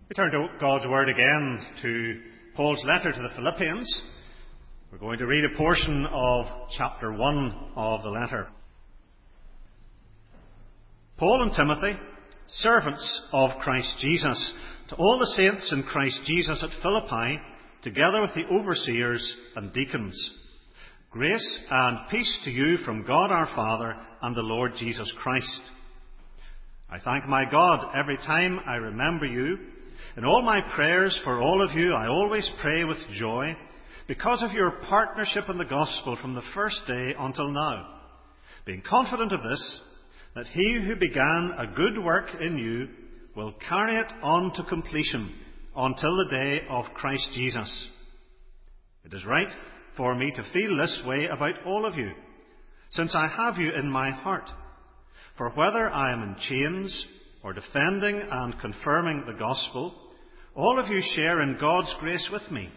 We turn to God's Word again, to Paul's letter to the Philippians. We're going to read a portion of chapter 1 of the letter. Paul and Timothy, servants of Christ Jesus, to all the saints in Christ Jesus at Philippi, together with the overseers and deacons. Grace and peace to you from God our Father and the Lord Jesus Christ. I thank my God every time I remember you. In all my prayers for all of you, I always pray with joy because of your partnership in the gospel from the first day until now, being confident of this, that he who began a good work in you will carry it on to completion until the day of Christ Jesus. It is right for me to feel this way about all of you, since I have you in my heart. For whether I am in chains or defending and confirming the gospel, all of you share in God's grace with me.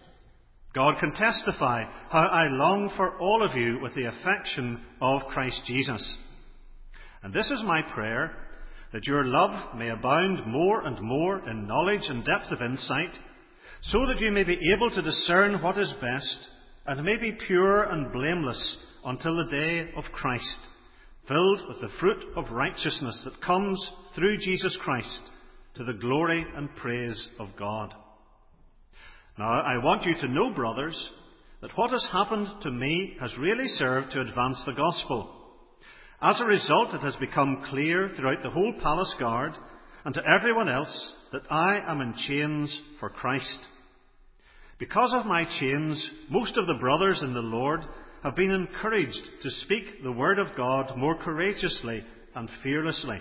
God can testify how I long for all of you with the affection of Christ Jesus. And this is my prayer, that your love may abound more and more in knowledge and depth of insight, so that you may be able to discern what is best, and may be pure and blameless until the day of Christ, filled with the fruit of righteousness that comes through Jesus Christ, to the glory and praise of God. Now, I want you to know, brothers, that what has happened to me has really served to advance the gospel. As a result, it has become clear throughout the whole palace guard and to everyone else that I am in chains for Christ. Because of my chains, most of the brothers in the Lord have been encouraged to speak the word of God more courageously and fearlessly.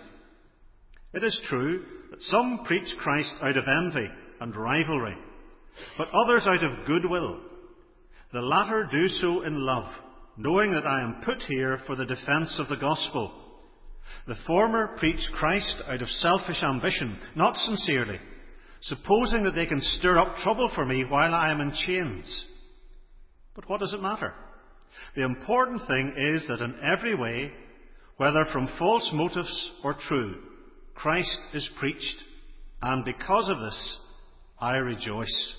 It is true that some preach Christ out of envy and rivalry, but others out of goodwill. The latter do so in love, knowing that I am put here for the defence of the gospel. The former preach Christ out of selfish ambition, not sincerely, supposing that they can stir up trouble for me while I am in chains. But what does it matter? The important thing is that in every way, whether from false motives or true, Christ is preached, and because of this, I rejoice.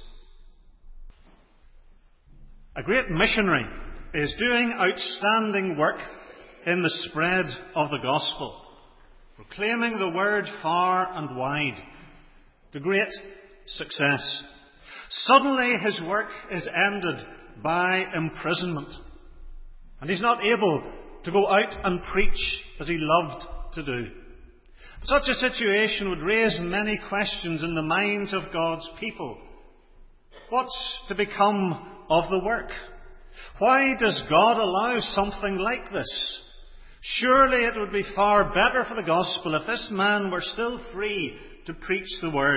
A great missionary is doing outstanding work in the spread of the gospel, proclaiming the word far and wide, to great success. Suddenly his work is ended by imprisonment, and he's not able to go out and preach as he loved to do. Such a situation would raise many questions in the minds of God's people. What's to become of the work? Why does God allow something like this? Surely it would be far better for the gospel if this man were still free to preach the word.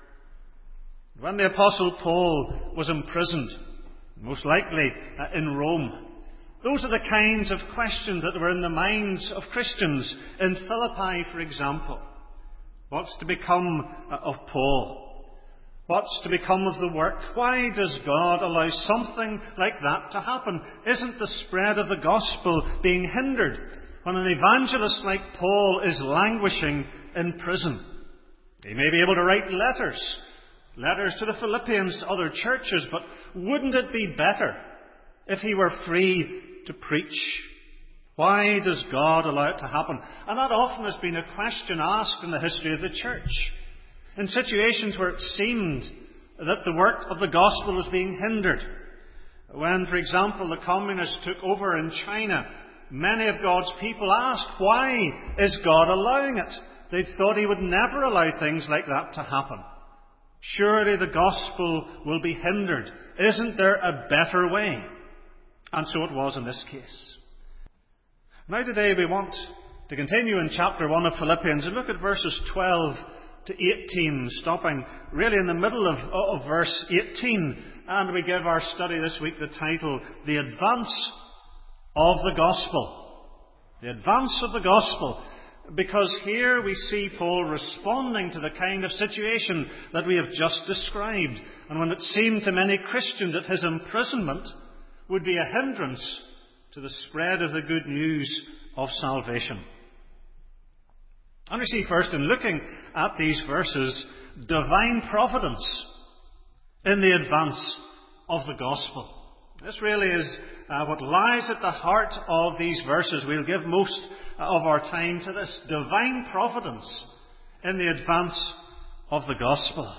When the Apostle Paul was imprisoned, most likely in Rome, those are the kinds of questions that were in the minds of Christians in Philippi, for example. What's to become of Paul? What's to become of the work? Why does God allow something like that to happen? Isn't the spread of the gospel being hindered when an evangelist like Paul is languishing in prison? He may be able to write letters to the Philippians, to other churches, but wouldn't it be better if he were free to preach? Why does God allow it to happen? And that often has been a question asked in the history of the church, in situations where it seemed that the work of the gospel was being hindered. When, for example, the communists took over in China, many of God's people asked, why is God allowing it? They'd thought he would never allow things like that to happen. Surely the gospel will be hindered. Isn't there a better way? And so it was in this case. Now today we want to continue in chapter 1 of Philippians and look at verses 12 to 18, stopping really in the middle of verse 18. And we give our study this week the title, The Advance of the Gospel. The Advance of the Gospel. Because here we see Paul responding to the kind of situation that we have just described. And when it seemed to many Christians that his imprisonment would be a hindrance to the spread of the good news of salvation. And we see first, in looking at these verses, divine providence in the advance of the gospel. This really is what lies at the heart of these verses. We'll give most of our time to this. Divine providence in the advance of the gospel.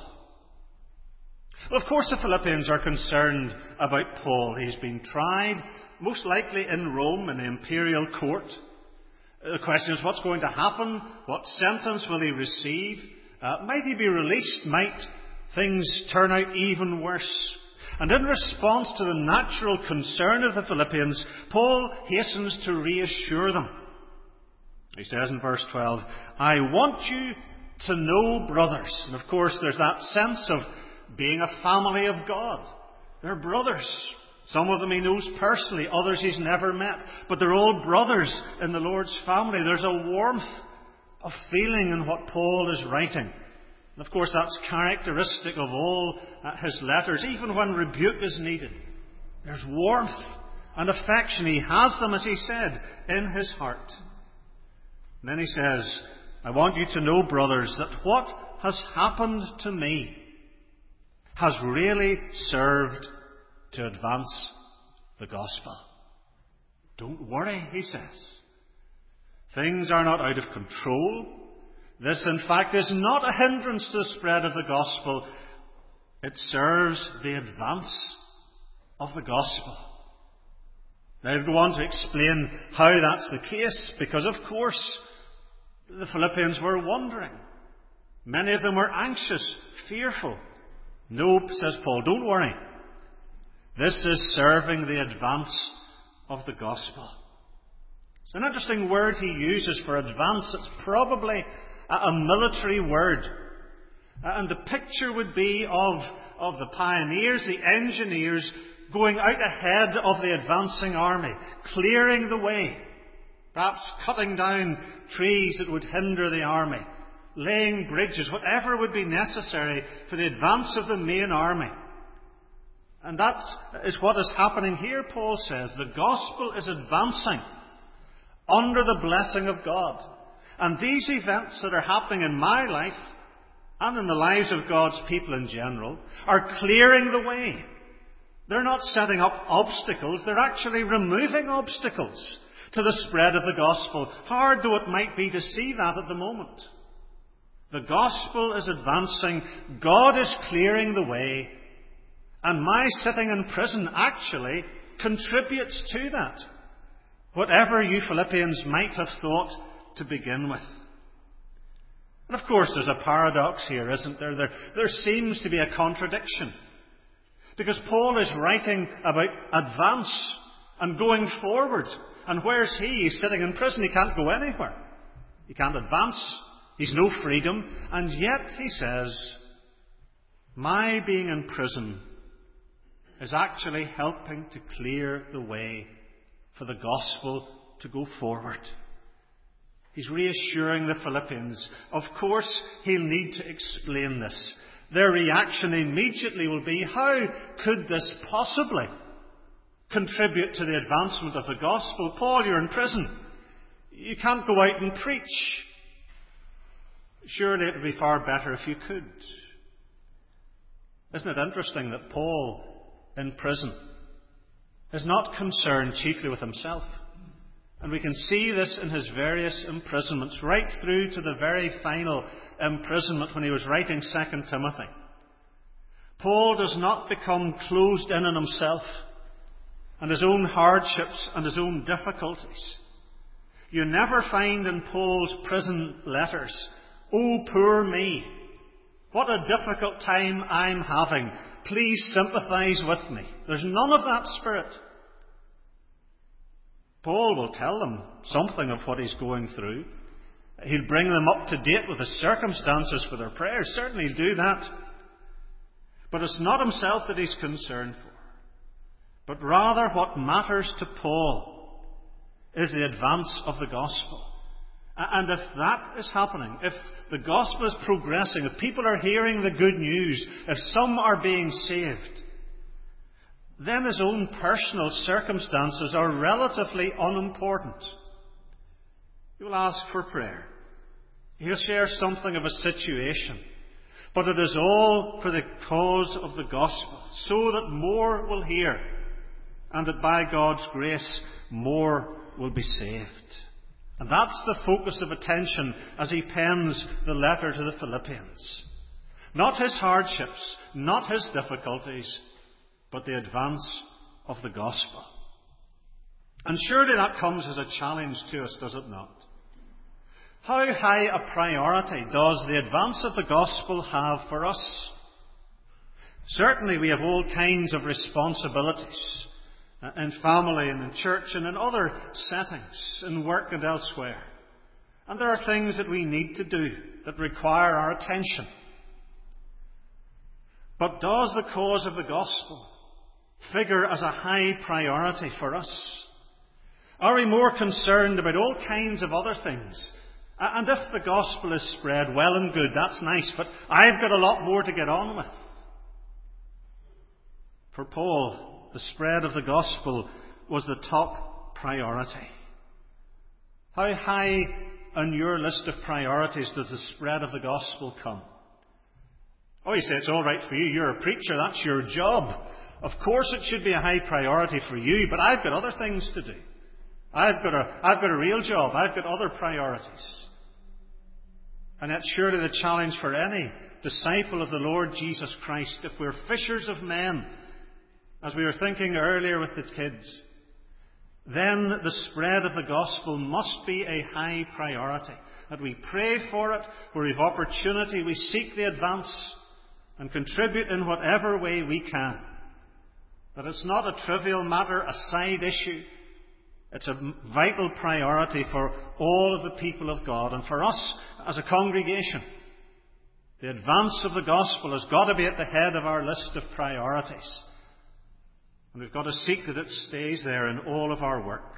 Well, of course the Philippians are concerned about Paul. He's been tried, most likely in Rome, in the imperial court. The question is, what's going to happen? What sentence will he receive? Might he be released? Might things turn out even worse? And in response to the natural concern of the Philippians, Paul hastens to reassure them. He says in verse 12, I want you to know, brothers. And of course there's that sense of being a family of God. They're brothers. Some of them he knows personally, others he's never met. But they're all brothers in the Lord's family. There's a warmth of feeling in what Paul is writing. And of course that's characteristic of all his letters, even when rebuke is needed. There's warmth and affection. He has them, as he said, in his heart. And then he says, I want you to know, brothers, that what has happened to me has really served to advance the gospel. Don't worry, he says. Things are not out of control. This, in fact, is not a hindrance to the spread of the gospel. It serves the advance of the gospel. Now, I'll go on to explain how that's the case, because, of course, the Philippians were wondering. Many of them were anxious, fearful. No, says Paul, don't worry. This is serving the advance of the gospel. It's an interesting word he uses for advance. It's probably a military word. And the picture would be of the pioneers, the engineers, going out ahead of the advancing army, clearing the way, perhaps cutting down trees that would hinder the army, laying bridges, whatever would be necessary for the advance of the main army. And that is what is happening here, Paul says. The gospel is advancing under the blessing of God. And these events that are happening in my life and in the lives of God's people in general are clearing the way. They're not setting up obstacles, they're actually removing obstacles to the spread of the gospel, hard though it might be to see that at the moment. The gospel is advancing, God is clearing the way, and my sitting in prison actually contributes to that. Whatever you Philippians might have thought to begin with. And of course there's a paradox here, isn't there? There seems to be a contradiction. Because Paul is writing about advance and going forward. And where's he? He's sitting in prison. He can't go anywhere. He can't advance. He's no freedom. And yet, he says, my being in prison is actually helping to clear the way for the gospel to go forward. He's reassuring the Philippians. Of course, he'll need to explain this. Their reaction immediately will be, how could this possibly contribute to the advancement of the gospel? Paul, you're in prison. You can't go out and preach. Surely it would be far better if you could. Isn't it interesting that Paul, in prison, is not concerned chiefly with himself? And we can see this in his various imprisonments, right through to the very final imprisonment when he was writing 2 Timothy. Paul does not become closed in on himself and his own hardships and his own difficulties. You never find in Paul's prison letters, oh, poor me, what a difficult time I'm having. Please sympathize with me. There's none of that spirit. Paul will tell them something of what he's going through. He'll bring them up to date with the circumstances for their prayers. Certainly he'll do that. But it's not himself that he's concerned for. But rather what matters to Paul is the advance of the gospel. And if that is happening, if the gospel is progressing, if people are hearing the good news, if some are being saved, then his own personal circumstances are relatively unimportant. He will ask for prayer. He'll share something of a situation. But it is all for the cause of the gospel, so that more will hear, and that by God's grace, more will be saved. And that's the focus of attention as he pens the letter to the Philippians. Not his hardships, not his difficulties, but the advance of the gospel. And surely that comes as a challenge to us, does it not? How high a priority does the advance of the gospel have for us? Certainly we have all kinds of responsibilities in family and in church and in other settings, in work and elsewhere. And there are things that we need to do that require our attention. But does the cause of the gospel figure as a high priority for us? Are we more concerned about all kinds of other things? And if the gospel is spread, well and good, that's nice, but I've got a lot more to get on with. For Paul, the spread of the gospel was the top priority. How high on your list of priorities does the spread of the gospel come? Oh, you say it's all right for you, you're a preacher, that's your job. Of course it should be a high priority for you, but I've got other things to do. I've got a real job, I've got other priorities. And that's surely the challenge for any disciple of the Lord Jesus Christ, if we're fishers of men, as we were thinking earlier with the kids, then the spread of the gospel must be a high priority. That we pray for it, where we've opportunity, we seek the advance and contribute in whatever way we can. That it's not a trivial matter, a side issue. It's a vital priority for all of the people of God and for us as a congregation. The advance of the gospel has got to be at the head of our list of priorities. And we've got to seek that it stays there in all of our work.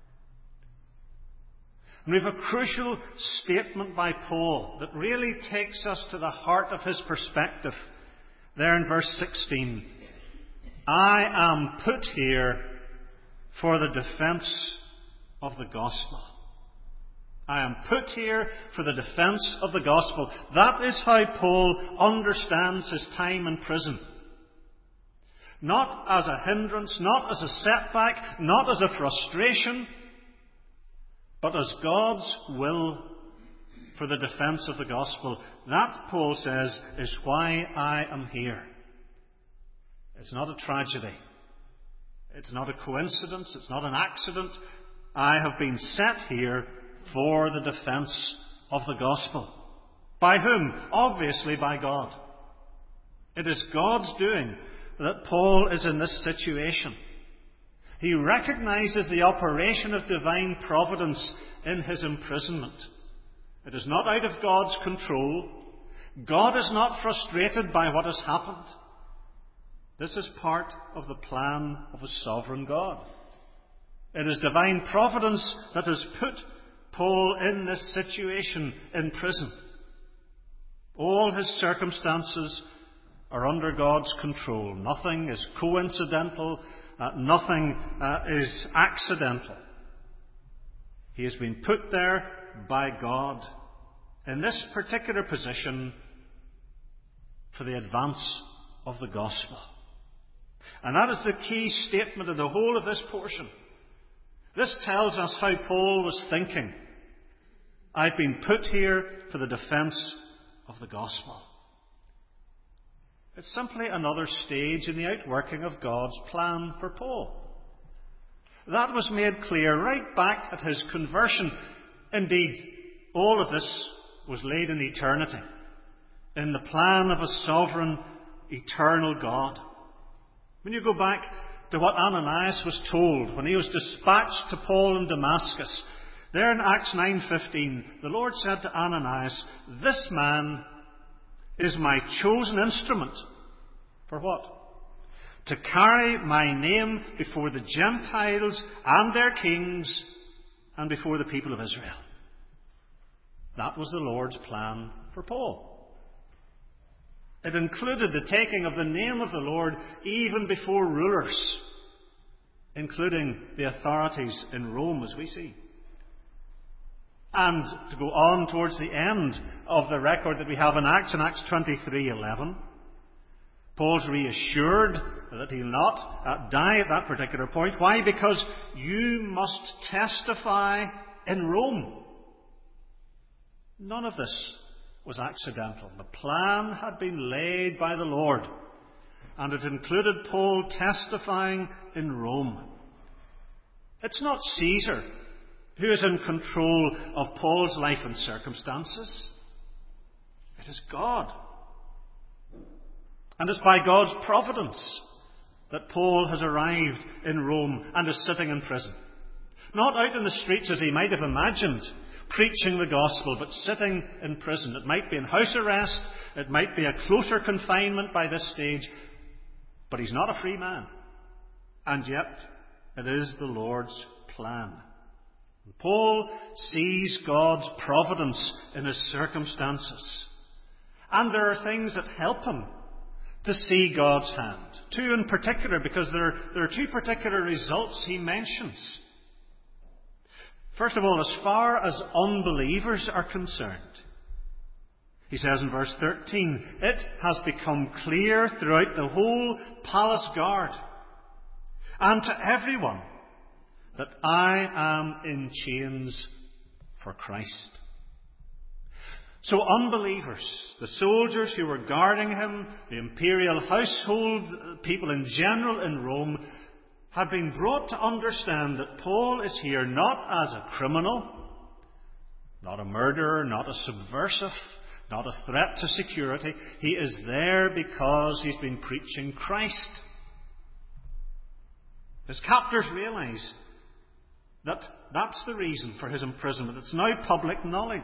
And we have a crucial statement by Paul that really takes us to the heart of his perspective. There in verse 16. I am put here for the defense of the gospel. I am put here for the defense of the gospel. That is how Paul understands his time in prison. Not as a hindrance, not as a setback, not as a frustration, but as God's will for the defense of the gospel. That, Paul says, is why I am here. It's not a tragedy. It's not a coincidence. It's not an accident. I have been set here for the defense of the gospel. By whom? Obviously by God. It is God's doing that Paul is in this situation. He recognizes the operation of divine providence in his imprisonment. It is not out of God's control. God is not frustrated by what has happened. This is part of the plan of a sovereign God. It is divine providence that has put Paul in this situation in prison. All his circumstances are under God's control. Nothing is coincidental. Nothing is accidental. He has been put there by God in this particular position for the advance of the gospel. And that is the key statement of the whole of this portion. This tells us how Paul was thinking. I've been put here for the defense of the gospel. It's simply another stage in the outworking of God's plan for Paul. That was made clear right back at his conversion. Indeed, all of this was laid in eternity, in the plan of a sovereign, eternal God. When you go back to what Ananias was told when he was dispatched to Paul in Damascus, there in Acts 9:15, the Lord said to Ananias, "This man is my chosen instrument." For what? To carry my name before the Gentiles and their kings and before the people of Israel. That was the Lord's plan for Paul. It included the taking of the name of the Lord even before rulers, including the authorities in Rome, as we see. And to go on towards the end of the record that we have in Acts 23:11, Paul's reassured that he'll not die at that particular point. Why? Because you must testify in Rome. None of this was accidental. The plan had been laid by the Lord, and it included Paul testifying in Rome. It's not Caesar who is in control of Paul's life and circumstances. It is God. And it's by God's providence that Paul has arrived in Rome and is sitting in prison. Not out in the streets as he might have imagined, preaching the gospel, but sitting in prison. It might be in house arrest, it might be a closer confinement by this stage, but he's not a free man. And yet, it is the Lord's plan. Paul sees God's providence in his circumstances. And there are things that help him to see God's hand. Two in particular, because there are two particular results he mentions. First of all, as far as unbelievers are concerned, he says in verse 13, it has become clear throughout the whole palace guard and to everyone that I am in chains for Christ. So unbelievers, the soldiers who were guarding him, the imperial household, people in general in Rome, had been brought to understand that Paul is here not as a criminal, not a murderer, not a subversive, not a threat to security. He is there because he's been preaching Christ. His captors realize that that's the reason for his imprisonment. It's now public knowledge.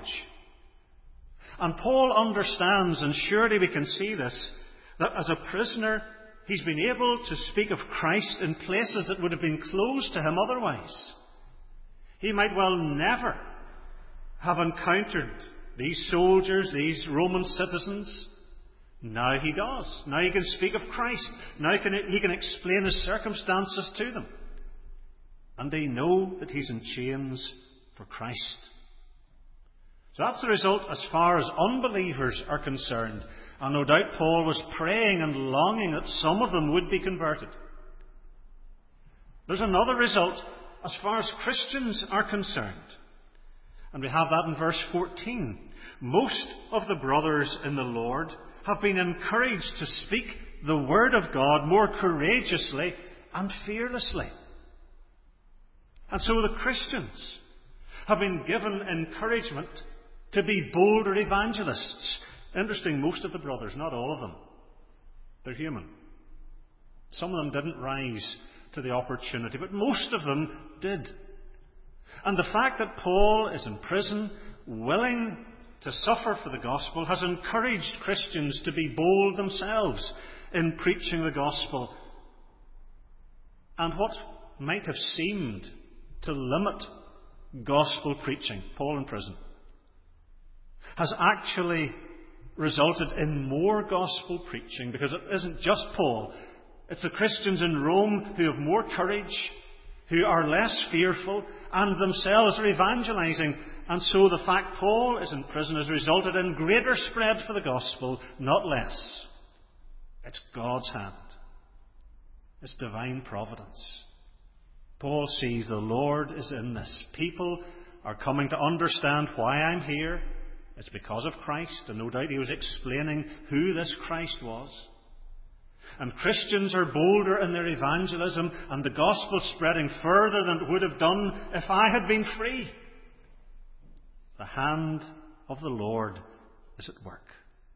And Paul understands, and surely we can see this, that as a prisoner, he's been able to speak of Christ in places that would have been closed to him otherwise. He might well never have encountered these soldiers, these Roman citizens. Now he does. Now he can speak of Christ. Now he can explain his circumstances to them. And they know that he's in chains for Christ. So that's the result as far as unbelievers are concerned. And no doubt Paul was praying and longing that some of them would be converted. There's another result as far as Christians are concerned. And we have that in verse 14. Most of the brothers in the Lord have been encouraged to speak the word of God more courageously and fearlessly. And so the Christians have been given encouragement to be bolder evangelists. Interesting, most of the brothers, not all of them. They're human. Some of them didn't rise to the opportunity, but most of them did. And the fact that Paul is in prison, willing to suffer for the gospel, has encouraged Christians to be bold themselves in preaching the gospel. And what might have seemed to limit gospel preaching, Paul in prison, has actually resulted in more gospel preaching, because it isn't just Paul. It's the Christians in Rome who have more courage, who are less fearful, and themselves are evangelizing. And so the fact Paul is in prison has resulted in greater spread for the gospel, not less. It's God's hand. It's divine providence. Paul sees the Lord is in this. People are coming to understand why I'm here. It's because of Christ, and no doubt he was explaining who this Christ was. And Christians are bolder in their evangelism, and the gospel spreading further than it would have done if I had been free. The hand of the Lord is at work.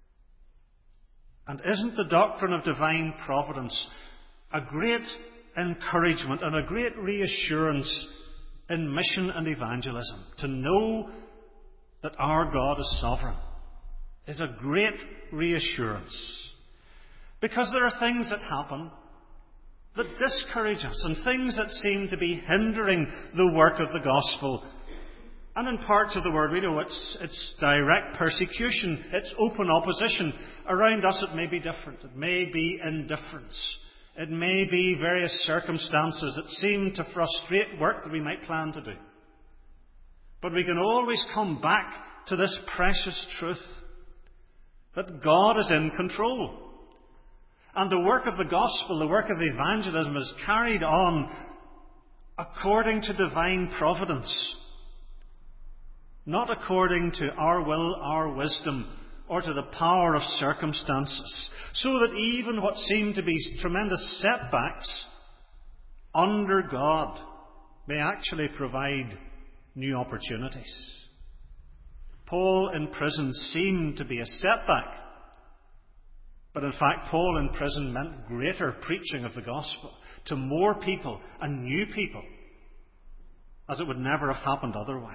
And isn't the doctrine of divine providence a great encouragement and a great reassurance in mission and evangelism? To know that our God is sovereign is a great reassurance. Because there are things that happen that discourage us, and things that seem to be hindering the work of the gospel. And in parts of the world, we know it's direct persecution, it's open opposition. Around us it may be different. It may be indifference. It may be various circumstances that seem to frustrate work that we might plan to do. But we can always come back to this precious truth that God is in control. And the work of the gospel, the work of evangelism, is carried on according to divine providence, not according to our will, our wisdom, or to the power of circumstances, so that even what seem to be tremendous setbacks under God may actually provide new opportunities. Paul in prison seemed to be a setback, but in fact Paul in prison meant greater preaching of the gospel to more people and new people, as it would never have happened otherwise.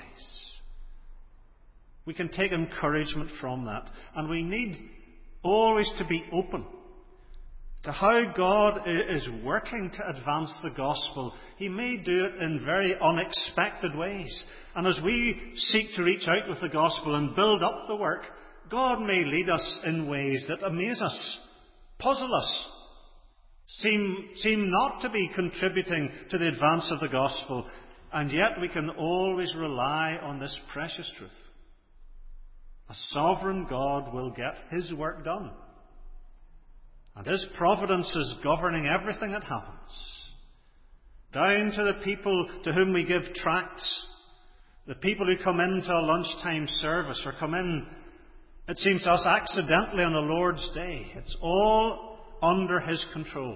We can take encouragement from that, and we need always to be open to how God is working to advance the gospel. He may do it in very unexpected ways. And as we seek to reach out with the gospel and build up the work, God may lead us in ways that amaze us, puzzle us, seem not to be contributing to the advance of the gospel. And yet we can always rely on this precious truth. A sovereign God will get His work done. And His providence is governing everything that happens. Down to the people to whom we give tracts, the people who come into a lunchtime service or come in, it seems to us, accidentally on the Lord's Day. It's all under His control.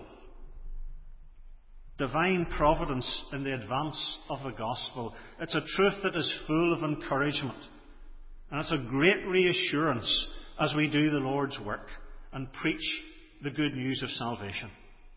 Divine providence in the advance of the gospel. It's a truth that is full of encouragement. And it's a great reassurance as we do the Lord's work and preach the good news of salvation.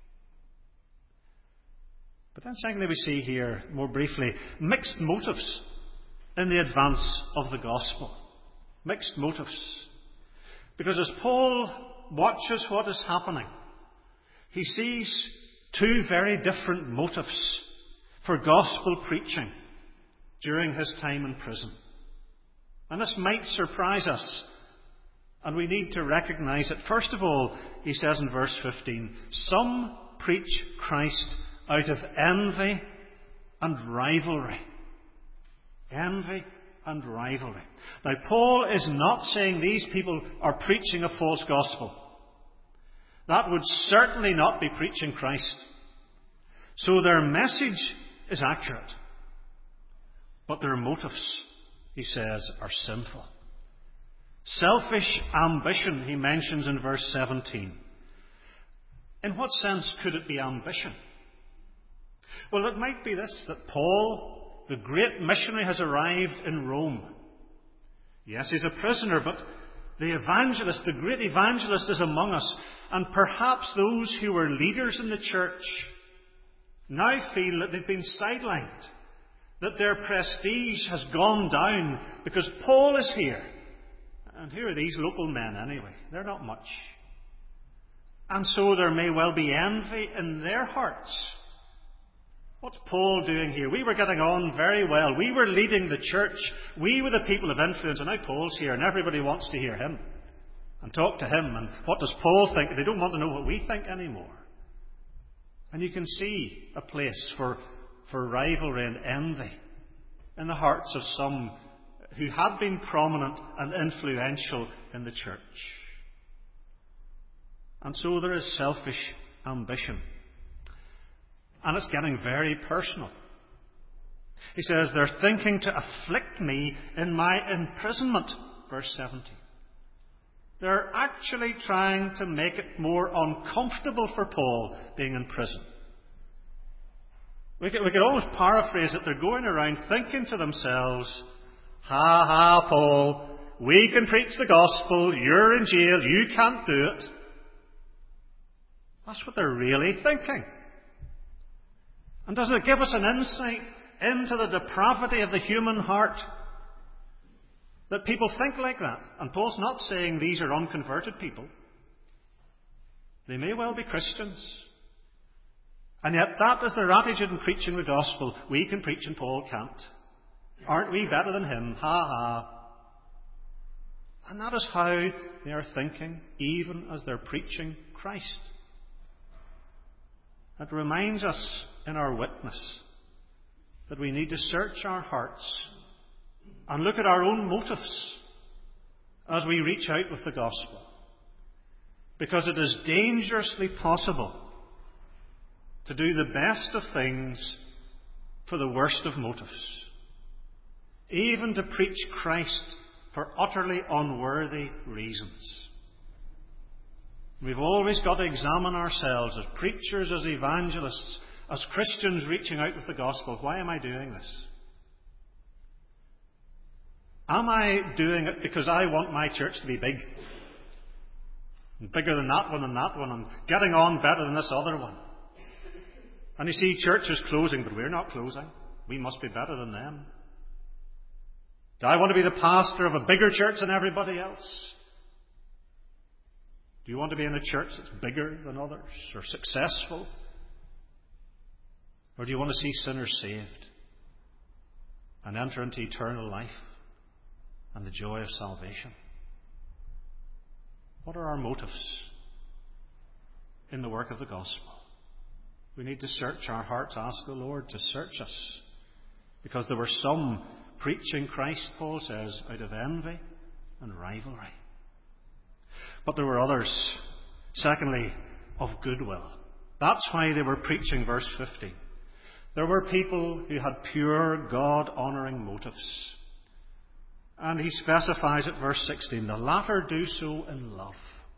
But then secondly, we see here, more briefly, mixed motives in the advance of the gospel. Mixed motives. Because as Paul watches what is happening, he sees two very different motives for gospel preaching during his time in prison. And this might surprise us, and we need to recognize it. First of all, he says in verse 15, some preach Christ out of envy and rivalry. Envy and rivalry. Now, Paul is not saying these people are preaching a false gospel. That would certainly not be preaching Christ. So their message is accurate. But their motives, he says, are sinful. Selfish ambition, he mentions in verse 17. In what sense could it be ambition? Well, it might be this, that Paul, the great missionary, has arrived in Rome. Yes, he's a prisoner, but the evangelist, the great evangelist, is among us. And perhaps those who were leaders in the church now feel that they've been sidelined, that their prestige has gone down because Paul is here. And who are these local men anyway? They're not much. And so there may well be envy in their hearts. What's Paul doing here? We were getting on very well. We were leading the church. We were the people of influence. And now Paul's here and everybody wants to hear him and talk to him. And what does Paul think? They don't want to know what we think anymore. And you can see a place for rivalry and envy in the hearts of some who had been prominent and influential in the church. And so there is selfish ambition. And it's getting very personal. He says, they're thinking to afflict me in my imprisonment. Verse 17. They're actually trying to make it more uncomfortable for Paul being in prison. We could almost paraphrase it. They're going around thinking to themselves, ha ha, Paul, we can preach the gospel, you're in jail, you can't do it. That's what they're really thinking. And doesn't it give us an insight into the depravity of the human heart? That people think like that. And Paul's not saying these are unconverted people. They may well be Christians. And yet that is their attitude in preaching the gospel. We can preach and Paul can't. Aren't we better than him? Ha ha. And that is how they are thinking, even as they're preaching Christ. It reminds us in our witness that we need to search our hearts and look at our own motives as we reach out with the gospel. Because it is dangerously possible to do the best of things for the worst of motives. Even to preach Christ for utterly unworthy reasons. We've always got to examine ourselves as preachers, as evangelists, as Christians reaching out with the gospel. Why am I doing this? Am I doing it because I want my church to be big? And bigger than that one and getting on better than this other one. And you see churches closing, but we're not closing. We must be better than them. Do I want to be the pastor of a bigger church than everybody else? Do you want to be in a church that's bigger than others or successful? Or do you want to see sinners saved and enter into eternal life and the joy of salvation? What are our motives in the work of the gospel? We need to search our hearts, ask the Lord to search us. Because there were some preaching Christ, Paul says, out of envy and rivalry. But there were others, secondly, of goodwill. That's why they were preaching verse 50. There were people who had pure, God-honouring motives. And he specifies at verse 16, the latter do so in love.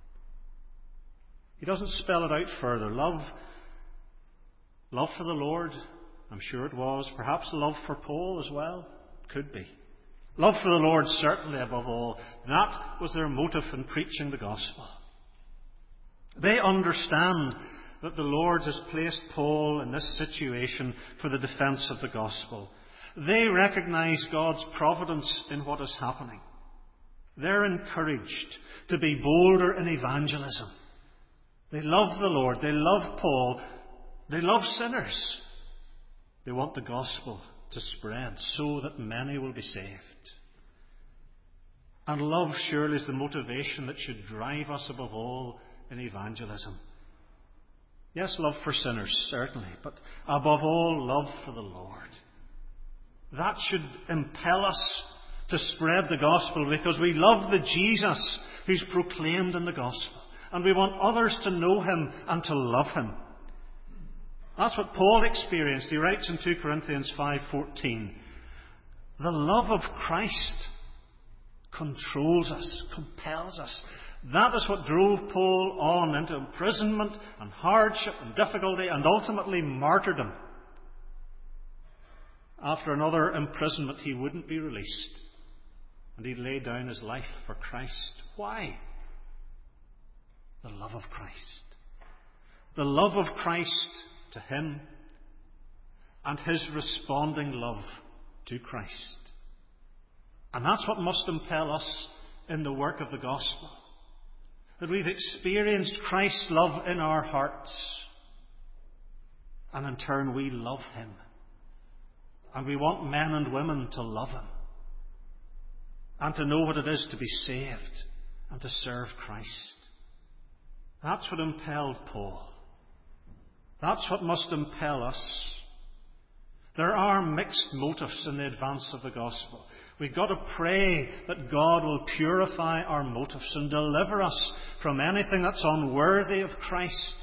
He doesn't spell it out further. Love for the Lord, I'm sure it was. Perhaps love for Paul as well. Could be. Love for the Lord, certainly above all. That was their motive in preaching the gospel. They understand that the Lord has placed Paul in this situation for the defence of the gospel. They recognise God's providence in what is happening. They're encouraged to be bolder in evangelism. They love the Lord. They love Paul. They love sinners. They want the gospel to spread so that many will be saved. And love surely is the motivation that should drive us above all in evangelism. Yes, love for sinners, certainly, but above all, love for the Lord. That should impel us to spread the gospel because we love the Jesus who's proclaimed in the gospel. And we want others to know him and to love him. That's what Paul experienced. He writes in 2 Corinthians 5:14, the love of Christ controls us, compels us. That is what drove Paul on into imprisonment and hardship and difficulty and ultimately martyrdom. After another imprisonment, he wouldn't be released. And he laid down his life for Christ. Why? The love of Christ. The love of Christ to him and his responding love to Christ. And that's what must impel us in the work of the gospel. That we've experienced Christ's love in our hearts. And in turn we love him. And we want men and women to love him. And to know what it is to be saved and to serve Christ. That's what impelled Paul. That's what must impel us. There are mixed motives in the advance of the gospel. We've got to pray that God will purify our motives and deliver us from anything that's unworthy of Christ.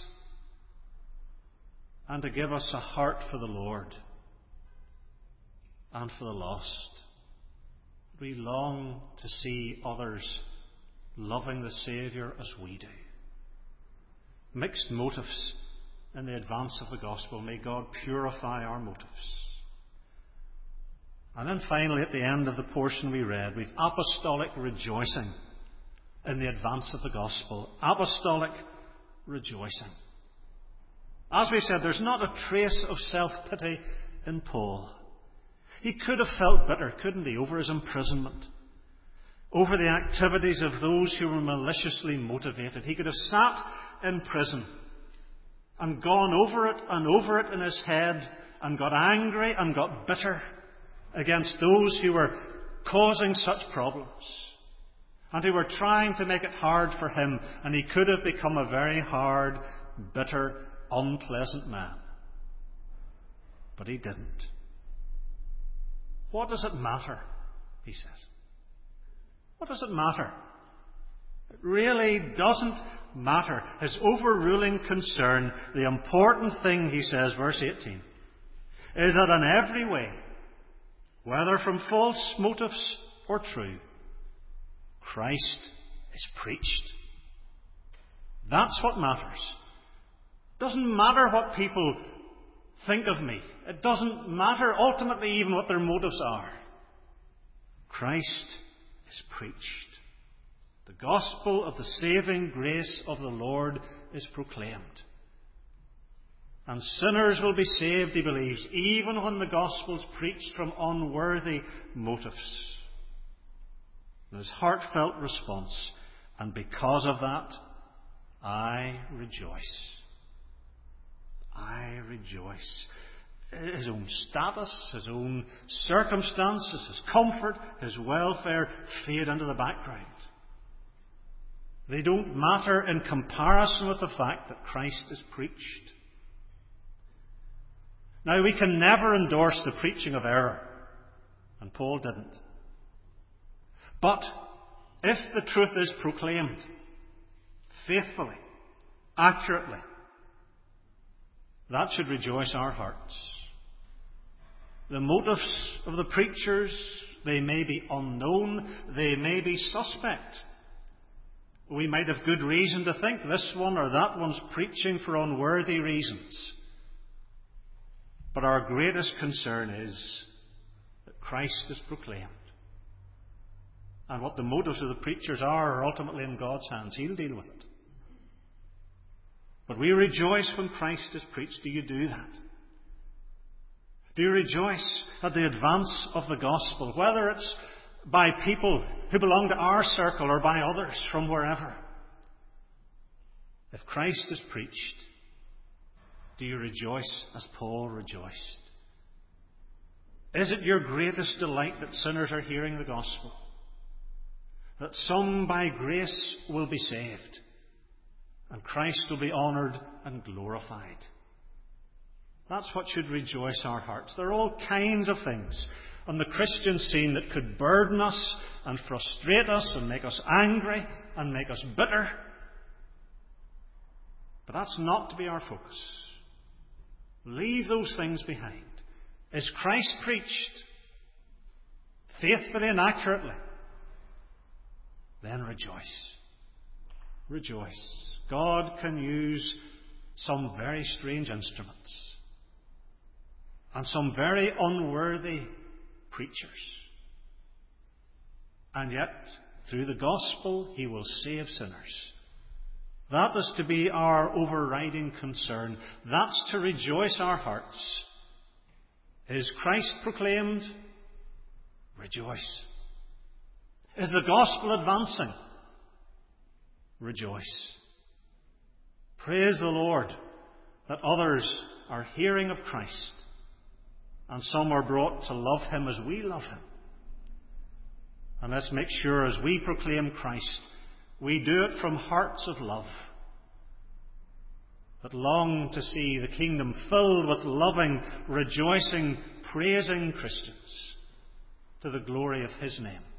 And to give us a heart for the Lord and for the lost. We long to see others loving the Saviour as we do. Mixed motives in the advance of the gospel. May God purify our motives. And then finally, at the end of the portion we read, we've apostolic rejoicing in the advance of the gospel. Apostolic rejoicing. As we said, there's not a trace of self-pity in Paul. He could have felt bitter, couldn't he, over his imprisonment, over the activities of those who were maliciously motivated. He could have sat in prison and gone over it in his head and got angry and got bitter against those who were causing such problems and who were trying to make it hard for him, and he could have become a very hard, bitter, unpleasant man. But he didn't. What does it matter? he says. What does it matter? It really doesn't matter. His overruling concern, the important thing, he says, verse 18, is that in every way, whether from false motives or true, Christ is preached. That's what matters. It doesn't matter what people think of me. It doesn't matter ultimately even what their motives are. Christ is preached. The gospel of the saving grace of the Lord is proclaimed. And sinners will be saved, he believes, even when the gospel is preached from unworthy motives. And his heartfelt response, and because of that, I rejoice. I rejoice. His own status, his own circumstances, his comfort, his welfare fade into the background. They don't matter in comparison with the fact that Christ is preached. Now, we can never endorse the preaching of error, and Paul didn't. But if the truth is proclaimed faithfully, accurately, that should rejoice our hearts. The motives of the preachers, they may be unknown, they may be suspect. We might have good reason to think this one or that one's preaching for unworthy reasons. But our greatest concern is that Christ is proclaimed. And what the motives of the preachers are ultimately in God's hands. He'll deal with it. But we rejoice when Christ is preached. Do you do that? Do you rejoice at the advance of the gospel, whether it's by people who belong to our circle or by others from wherever? If Christ is preached, do you rejoice as Paul rejoiced? Is it your greatest delight that sinners are hearing the gospel? That some by grace will be saved, and Christ will be honoured and glorified? That's what should rejoice our hearts. There are all kinds of things on the Christian scene that could burden us and frustrate us and make us angry and make us bitter. But that's not to be our focus. Leave those things behind. Is Christ preached faithfully and accurately? Then rejoice. Rejoice. God can use some very strange instruments and some very unworthy preachers. And yet, through the gospel, he will save sinners. That is to be our overriding concern. That's to rejoice our hearts. Is Christ proclaimed? Rejoice. Is the gospel advancing? Rejoice. Praise the Lord that others are hearing of Christ, and some are brought to love him as we love him. And let's make sure as we proclaim Christ, we do it from hearts of love that long to see the kingdom filled with loving, rejoicing, praising Christians to the glory of his name.